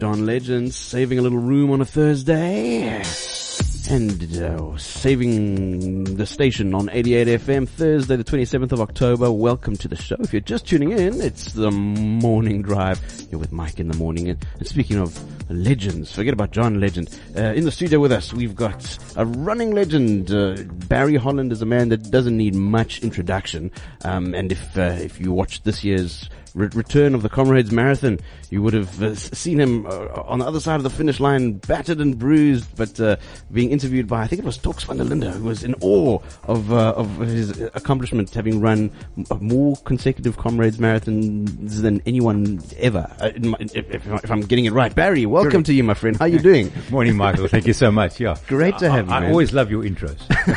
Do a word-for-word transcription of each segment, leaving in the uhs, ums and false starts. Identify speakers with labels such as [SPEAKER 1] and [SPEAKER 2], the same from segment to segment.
[SPEAKER 1] John Legend saving a little room on a Thursday. And uh, saving the station on eighty-eight F M, Thursday the twenty-seventh of October. Welcome to the show. If you're just tuning in, it's the morning drive. You're with Mike in the morning. And, and speaking of legends, forget about John Legend. Uh, in the studio with us, we've got a running legend. Uh, Barry Holland is a man that doesn't need much introduction. Um, and if uh, if you watched this year's Re- return of the Comrades Marathon, you would have uh, seen him uh, on the other side of the finish line, battered and bruised, but uh, being interviewed by, I think it was Torx van der Linde, who was in awe of uh, of his accomplishment, having run more consecutive Comrades Marathons than anyone ever. Uh, if, if, if I'm getting it right. Barry, welcome Good. to you, my friend. How are you doing?
[SPEAKER 2] Morning, Michael. Thank you so much. Yeah,
[SPEAKER 1] great to have
[SPEAKER 2] I,
[SPEAKER 1] you.
[SPEAKER 2] I, I always love your intros.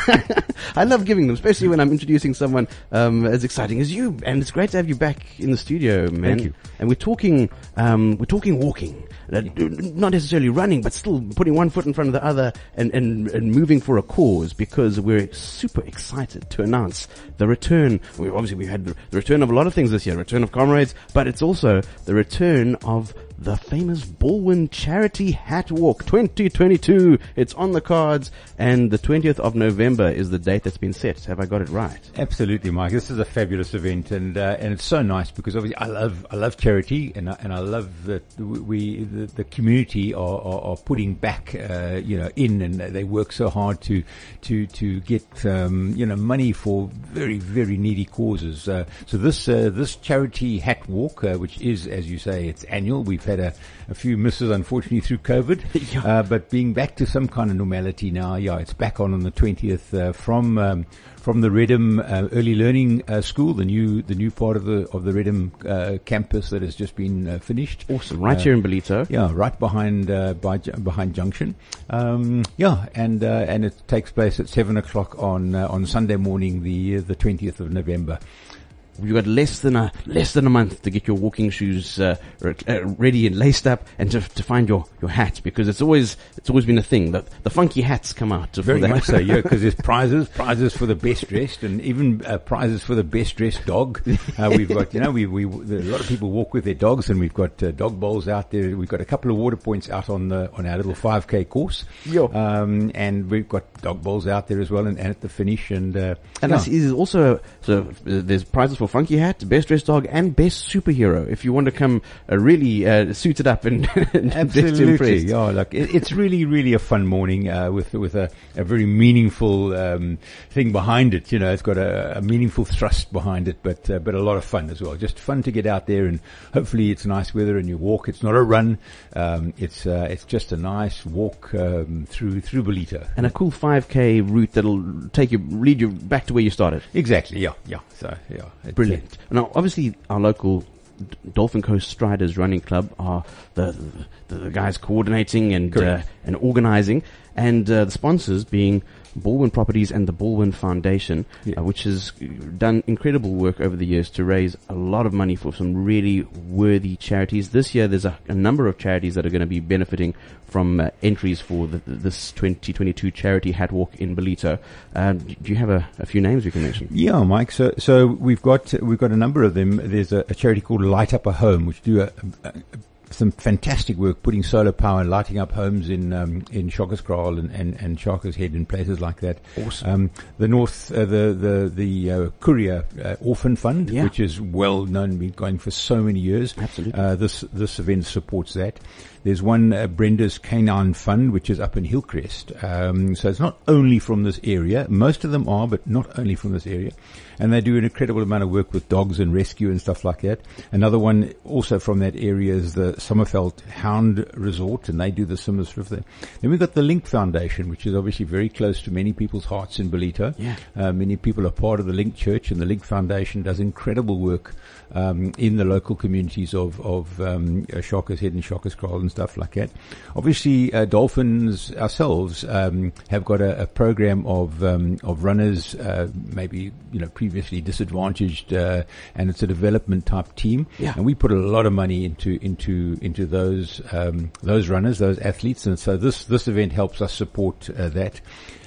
[SPEAKER 1] I love giving them, especially when I'm introducing someone um, as exciting as you. And it's great to have you back in the studio. Man.
[SPEAKER 2] Thank you.
[SPEAKER 1] And we're talking, um, we're talking walking, uh, not necessarily running, but still putting one foot in front of the other and, and, and moving for a cause, because we're super excited to announce the return. We obviously we had the return of a lot of things this year, return of Comrades, but it's also the return of the famous Baldwin Charity Hat Walk twenty twenty-two. It's on the cards, and the twentieth of November is the date that's been set. Have I got it right?
[SPEAKER 2] Absolutely, Mike. This is a fabulous event, and uh, and it's so nice because obviously I love I love charity, and I, and I love that we the, the community are, are, are putting back uh, you know in, and they work so hard to to to get um, you know money for very very needy causes. Uh, so this uh, this Charity Hat Walk, uh, which is, as you say, it's annual. We've had a, a few misses, unfortunately, through COVID,
[SPEAKER 1] yeah.
[SPEAKER 2] uh, but being back to some kind of normality now, yeah, it's back on on the twentieth uh, from um, from the Redham uh, Early Learning uh, School, the new the new part of the of the Redham uh, campus that has just been uh, finished.
[SPEAKER 1] Awesome, right
[SPEAKER 2] uh,
[SPEAKER 1] here in Ballito.
[SPEAKER 2] Yeah, right behind uh, by, behind Junction. Um, yeah, and uh, and it takes place at seven o'clock on uh, on Sunday morning, the uh, the twentieth of November.
[SPEAKER 1] You've got less than a less than a month to get your walking shoes uh, uh, ready and laced up, and to to find your, your hat, because it's always it's always been a thing that the funky hats come out.
[SPEAKER 2] Very much so, yeah, because there's prizes, prizes for the best dressed, and even uh, prizes for the best dressed dog. Uh, we've got, you know, we we a lot of people walk with their dogs, and we've got uh, dog bowls out there. We've got a couple of water points out on the on our little five K course,
[SPEAKER 1] yeah.
[SPEAKER 2] um, and we've got dog bowls out there as well, and, and at the finish, and uh,
[SPEAKER 1] and
[SPEAKER 2] yeah.
[SPEAKER 1] I see there's also so uh, there's prizes for funky hat, best dressed dog, and best superhero. If you want to come uh, really uh, suited up and, and
[SPEAKER 2] absolutely, yeah, like it, it's really, really a fun morning uh, with with a, a very meaningful um, thing behind it. You know, it's got a, a meaningful thrust behind it, but uh, but a lot of fun as well. Just fun to get out there, and hopefully it's nice weather and you walk. It's not a run. Um, it's uh, it's just a nice walk um, through through Ballito,
[SPEAKER 1] and a cool five K route that'll take you, lead you back to where you started.
[SPEAKER 2] Exactly. Yeah. Yeah. So yeah,
[SPEAKER 1] brilliant. Uh, now, obviously, our local Dolphin Coast Striders Running Club are the the, the guys coordinating and uh, and organising, and uh, the sponsors being Baldwin Properties and the Baldwin Foundation, yeah. uh, which has done incredible work over the years to raise a lot of money for some really worthy charities. This year, there's a, a number of charities that are going to be benefiting from uh, entries for the, this twenty twenty-two Charity Hat Walk in Ballito. Uh, do you have a, a few names you can mention?
[SPEAKER 2] Yeah, Mike. So, so we've got we've got a number of them. There's a, a charity called Light Up a Home, which do a, a, a some fantastic work putting solar power and lighting up homes in um, in Shockerskraal and, and, and Sharkers Head and places like that.
[SPEAKER 1] Awesome.
[SPEAKER 2] Um, the North, uh, the the the uh, Courier uh, Orphan Fund,
[SPEAKER 1] yeah.
[SPEAKER 2] which is well known, been going for so many years.
[SPEAKER 1] Absolutely.
[SPEAKER 2] Uh, this this event supports that. There's one uh, Brenda's Canine Fund, which is up in Hillcrest. Um, so it's not only from this area. Most of them are, but not only from this area. And they do an incredible amount of work with dogs and rescue and stuff like that. Another one also from that area is the Sommerfeld Hound Resort, and they do the similar sort of thing. Then we've got the Link Foundation, which is obviously very close to many people's hearts in Ballito.
[SPEAKER 1] Yeah.
[SPEAKER 2] Uh, many people are part of the Link Church, and the Link Foundation does incredible work um, in the local communities of, of um, uh, Sharkers Head and Shockerskraal and stuff like that. Obviously, uh, Dolphins ourselves um, have got a, a program of um, of runners, uh, maybe you know previously disadvantaged, uh, and it's a development type team.
[SPEAKER 1] Yeah.
[SPEAKER 2] And we put a lot of money into into into those um, those runners, those athletes, and so this this event helps us support uh, that.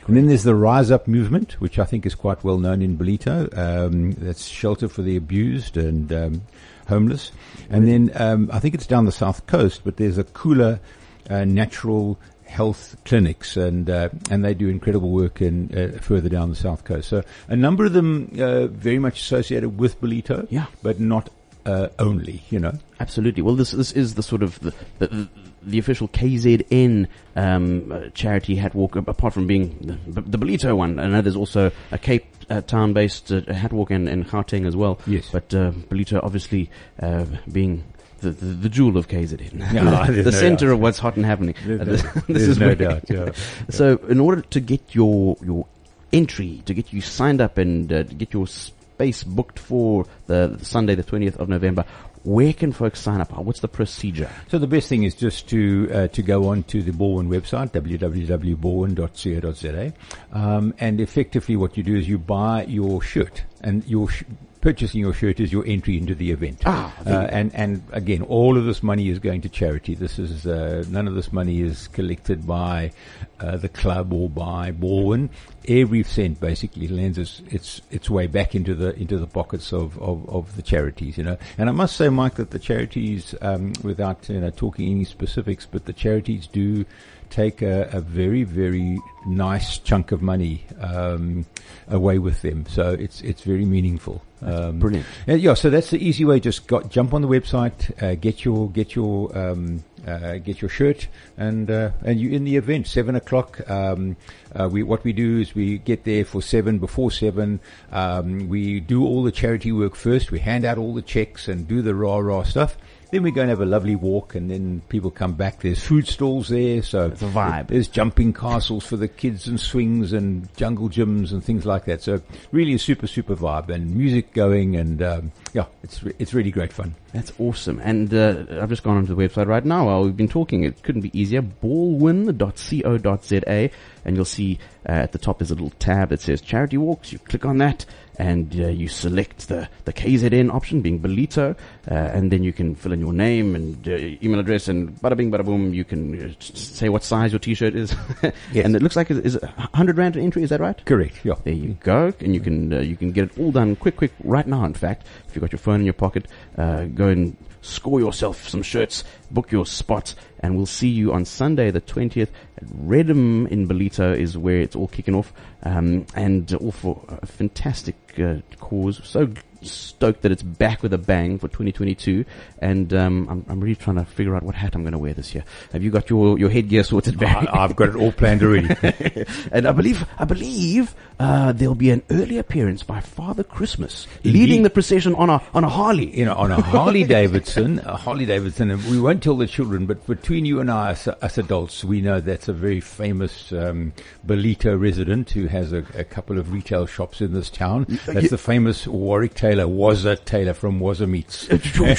[SPEAKER 2] And then there's the Rise Up movement, which I think is quite well known in Ballito. Um, that's shelter for the abused and um, homeless. And then um, I think it's down the south coast, but there's a Cooler uh, natural health clinics, and uh, and they do incredible work in uh, further down the south coast. So a number of them uh, very much associated with Ballito,
[SPEAKER 1] yeah,
[SPEAKER 2] but not uh, only, you know.
[SPEAKER 1] Absolutely. Well, this this is the sort of the the, the official K Z N um, uh, charity hat walk, apart from being the, the Ballito one. And there's also a Cape uh, Town-based uh, hat walk in, in Gauteng as well.
[SPEAKER 2] Yes.
[SPEAKER 1] But uh, Ballito obviously uh, being The, the, the jewel of K Z N.
[SPEAKER 2] No,
[SPEAKER 1] the
[SPEAKER 2] no
[SPEAKER 1] center
[SPEAKER 2] doubt.
[SPEAKER 1] of what's hot and happening.
[SPEAKER 2] There's,
[SPEAKER 1] Uh,
[SPEAKER 2] no,
[SPEAKER 1] this,
[SPEAKER 2] there's
[SPEAKER 1] this is
[SPEAKER 2] no
[SPEAKER 1] where-
[SPEAKER 2] doubt. Yeah.
[SPEAKER 1] So in order to get your, your entry, to get you signed up and uh, to get your space booked for the, the Sunday, the twentieth of November, where can folks sign up? What's the procedure?
[SPEAKER 2] So the best thing is just to uh, to go on to the Borwin website, w w w dot borwin dot co dot z a, um, and effectively what you do is you buy your shirt, and your sh- purchasing your shirt is your entry into the event.
[SPEAKER 1] Ah,
[SPEAKER 2] uh, and and again, all of this money is going to charity. This is uh, none of this money is collected by uh, the club or by Borwin. Every cent basically lends its, its its way back into the into the pockets of, of, of the charities, you know. And I must say, Mike, that the charities, um, without you know talking any specifics, but the charities do take a, a very very nice chunk of money um, away with them. So it's it's very meaningful. Um,
[SPEAKER 1] Brilliant.
[SPEAKER 2] and yeah, so that's the easy way. Just got, jump on the website, uh, get your get your um, uh, get your shirt, and uh, and you in the event seven o'clock. Um, uh, we what we do is we get there for seven before seven. Um, we do all the charity work first. We hand out all the checks and do the rah rah stuff. Then we go and have a lovely walk, and then people come back. There's food stalls there, so
[SPEAKER 1] it's a vibe.
[SPEAKER 2] There's jumping castles for the kids and swings and jungle gyms and things like that. So really a super, super vibe, and music going, and um, yeah, it's re- it's really great fun.
[SPEAKER 1] That's awesome. And uh, I've just gone onto the website right now while we've been talking. It couldn't be easier. borwin dot co dot z a, and you'll see uh, at the top there's a little tab that says Charity Walks. You click on that, and uh, you select the, the K Z N option, being Ballito, uh, and then you can fill in your name and uh, email address, and bada bing, bada boom, you can uh, say what size your t-shirt is.
[SPEAKER 2] Yes.
[SPEAKER 1] And it looks like it's, it's one hundred rand an entry, is that right?
[SPEAKER 2] Correct, yeah.
[SPEAKER 1] There you go, and you can uh, you can get it all done quick, quick right now. In fact, if you've got your phone in your pocket, uh, go and score yourself some shirts, book your spot, and we'll see you on Sunday the twentieth at Redham in Ballito is where it's all kicking off, um, and all for a fantastic uh, cause. So stoked that it's back with a bang for twenty twenty-two, and um, I'm, I'm really trying to figure out what hat I'm going to wear this year. Have you got your, your headgear sorted, Barry?
[SPEAKER 2] I, I've got it all planned already.
[SPEAKER 1] And I believe I believe uh, there'll be an early appearance by Father Christmas,
[SPEAKER 2] Indeed.
[SPEAKER 1] leading the procession on a on a Harley.
[SPEAKER 2] You know, on a Harley Davidson, a Harley Davidson, and we won't tell the children, but between you and I, us, us adults, we know that's a very famous um, Ballito resident who has a, a couple of retail shops in this town. That's
[SPEAKER 1] you,
[SPEAKER 2] the famous Warwick Taylor, Wazza Taylor from Wazza Meats.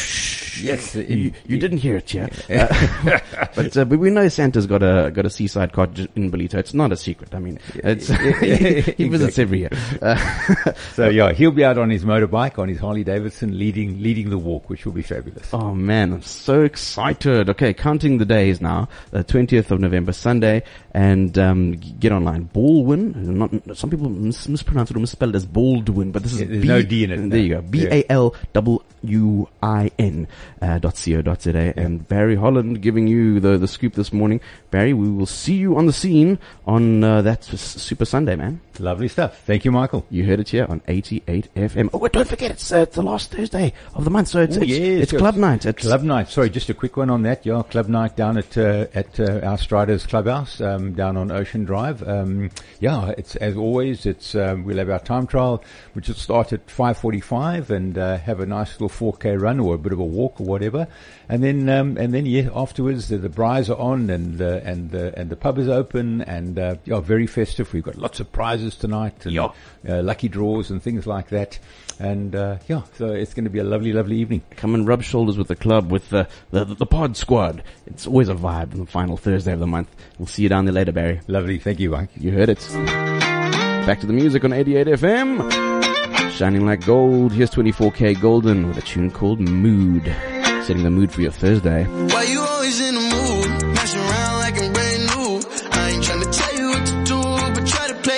[SPEAKER 1] Yes, you, you didn't hear it, yeah. Uh, but, uh, but we know Santa's got a got a seaside cottage in Ballito. It's not a secret. I mean, it's, he, he visits every year. Uh,
[SPEAKER 2] so yeah, he'll be out on his motorbike, on his Harley Davidson, leading leading the walk, which will be fabulous.
[SPEAKER 1] Oh man, I'm so excited. Okay, counting the days now. The twentieth of November, Sunday, and um, get online. Baldwin. Not some people mis- mispronounce it or misspell it as Baldwin, but this is
[SPEAKER 2] yeah, there's
[SPEAKER 1] B-
[SPEAKER 2] no D in it.
[SPEAKER 1] There you go. B A L W U I N uh, dot co dot z a. Yeah. And Barry Holland giving you the the scoop this morning. Barry, we will see you on the scene on uh, that Super Sunday, man.
[SPEAKER 2] Lovely stuff. Thank you, Michael.
[SPEAKER 1] You heard it here on eighty-eight F M. Oh, don't forget, it's, uh, it's the last Thursday of the month, so it's,
[SPEAKER 2] Ooh,
[SPEAKER 1] it's,
[SPEAKER 2] yes,
[SPEAKER 1] it's
[SPEAKER 2] yes.
[SPEAKER 1] club night. It's
[SPEAKER 2] Club night. Sorry, just a quick one on that. Yeah, club night down at uh, at uh, our Striders Clubhouse um, down on Ocean Drive. Um, yeah, it's as always. It's um, we'll have our time trial, which will start at five forty-five, and uh, have a nice little four K run or a bit of a walk or whatever, and then um, and then yeah, afterwards the, the braais are on, and uh, and the and the pub is open, and uh, yeah, very festive. We've got lots of prizes tonight, and
[SPEAKER 1] yeah.
[SPEAKER 2] uh, lucky draws and things like that. And, uh, yeah, so it's going to be a lovely, lovely evening.
[SPEAKER 1] Come and rub shoulders with the club, with the, the, the pod squad. It's always a vibe on the final Thursday of the month. We'll see you down there later, Barry.
[SPEAKER 2] Lovely. Thank you, Mike.
[SPEAKER 1] You heard it. Back to the music on eighty-eight F M. Shining like gold. Here's twenty-four K Golden with a tune called Mood. Setting the mood for your Thursday.
[SPEAKER 3] Why you always in the mood? Messing around like I'm brand new. I ain't trying to tell you what to do, but try to play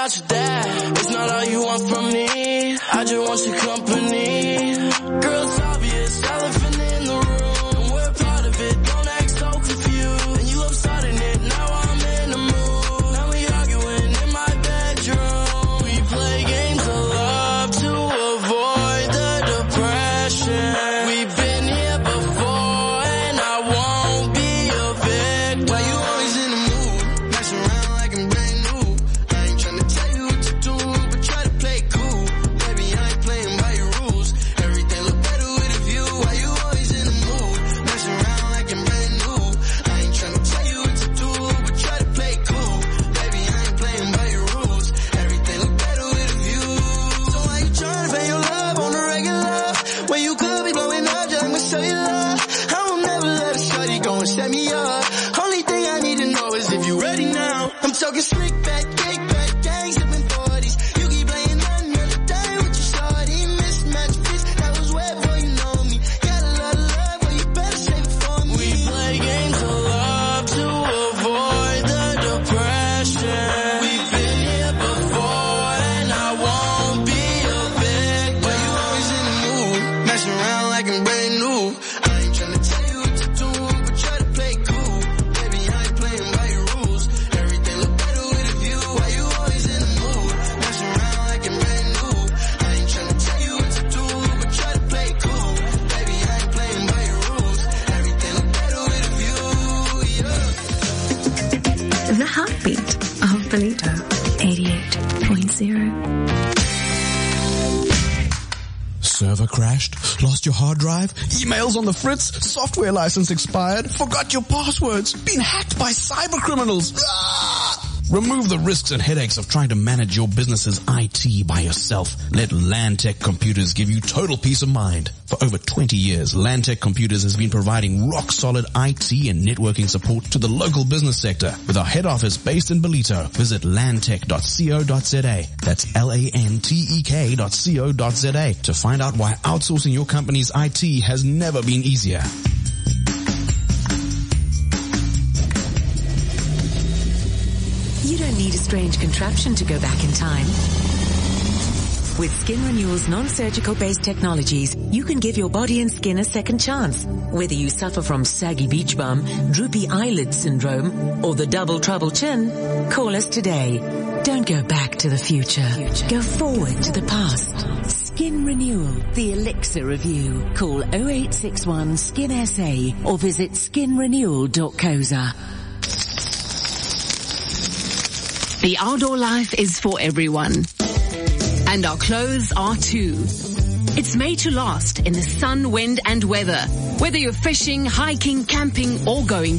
[SPEAKER 3] not your dad. It's not all you want from me. I just want your company. Girl, it's obvious, elephant in the room. And we're part of it, don't act so confused. And you love starting it, now I'm in the mood. Now we arguing in my bedroom. We play games of love to avoid the depression. We've been here before and I won't be a victim. Why you always in the mood? Mess around like I'm brand new. I ain't tryna tell you what to do, but try to play cool. Baby, I ain't playing by your rules. Everything look better with a view. Why you always in the mood? Mess around like I'm brand new. I ain't tryna tell you what to do, but try to play cool. Baby, I ain't playing by your rules. Everything look better with a view. So why you tryna pay your love on the regular when you could be blowing up just like my cellular? I will never let a shorty go and set me up. Only thing I need to know is if you ready now. I'm talking slick back, kick back, gang sipping forties. You keep playing another day with your shorty. Mismatch fits, that was way before you know me. Got a lot of love, but you better save it for me. We play games of love to avoid the depression. We've been here before and I won't be a victim. Why you always in the mood? Messing around like I'm brand new. I ain't tryna tell you what to do, but try to play cool. Baby, I ain't playing by your rules. Everything look better with a view. Why you always in the mood? Messing around like I'm brand new. I ain't tryna tell you what to do, but try to play cool. Baby, I ain't playing by your rules. Everything look better with a view, yeah.
[SPEAKER 4] The heartbeat of Belito, eighty-eight point zero.
[SPEAKER 5] Server crashed? Lost your hard drive? Emails on the fritz? Software license expired? Forgot your passwords? Been hacked by cyber criminals? Ah! Remove the risks and headaches of trying to manage your business's I T by yourself. Let Lantec Computers give you total peace of mind. For over twenty years, Lantec Computers has been providing rock-solid I T and networking support to the local business sector. With our head office based in Belito, visit lantec dot co dot za. That's L A N T E K dot co dot za to find out why outsourcing your company's I T has never been easier.
[SPEAKER 6] You don't need a strange contraption to go back in time. With Skin Renewal's non-surgical based technologies, you can give your body and skin a second chance. Whether you suffer from saggy beach bum, droopy eyelid syndrome, or the double trouble chin, call us today. Don't go back to the future. Go forward to the past. Skin Renewal, the elixir of you. Call oh eight six one skin S A or visit skin renewal dot co dot za.
[SPEAKER 7] The outdoor life is for everyone. And our clothes are too. It's made to last in the sun, wind and weather. Whether you're fishing, hiking, camping or going